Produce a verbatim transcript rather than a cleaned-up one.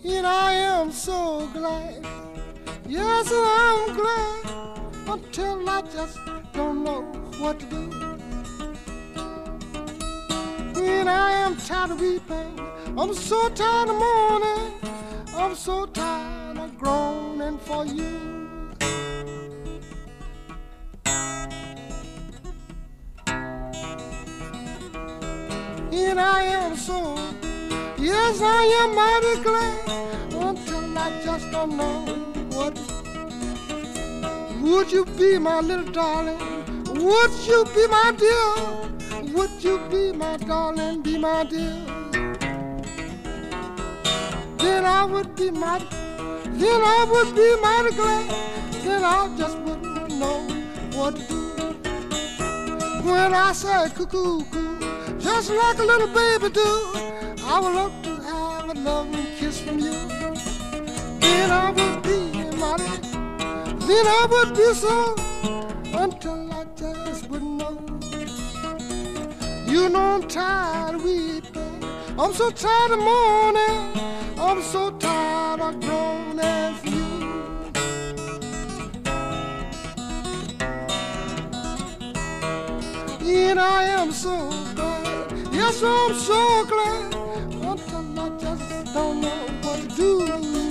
And I am so glad. Yes, I'm glad until I just don't know what to do. And I am tired of weeping. I'm so tired of mourning. I'm so tired of groaning for you. And I am so, yes, I am mighty glad until I just don't know what to do. Would you be my little darling? Would you be my dear? Would you be my darling, be my dear? Then I would be mighty, then I would be mighty glad. Then I just wouldn't know what to do. When I say cuckoo, cuckoo, just like a little baby do, I would love to have a loving kiss from you. Then I would be mighty, then I would be so, until I just wouldn't know. You know I'm tired of weeping, I'm so tired of mourning, I'm so tired of groaning for you. And I am so glad, yes, I'm so glad, until I just don't know what to do.